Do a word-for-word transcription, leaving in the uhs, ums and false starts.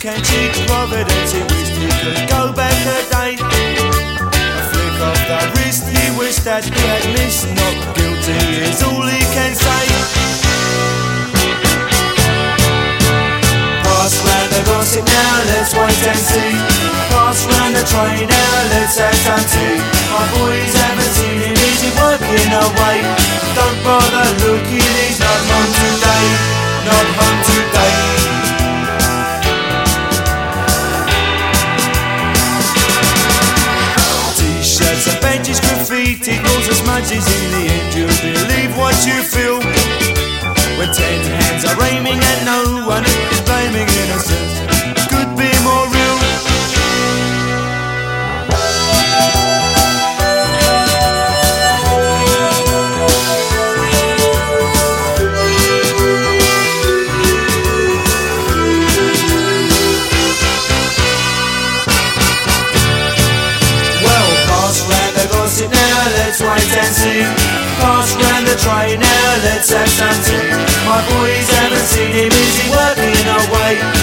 can cheat Providence. He wished he could go back a day. A flick of the wrist, he wished that he had missed. Not guilty is all he can say. Pass round the gossip now, let's wait and see. Pass round the train now, let's have some tea. My boys haven't seen him, is he working away? Don't bother looking, he's not home today. Not home today. T-shirts and benches, graffiti, calls and smudges. In the end you believe what you feel. When ten hands are aiming at no one, blaming innocence could be more real. Well, pass round the gossip now, let's wait and see. Pass round the tray now, let's have some tea. My boys haven't seen him, is he working away?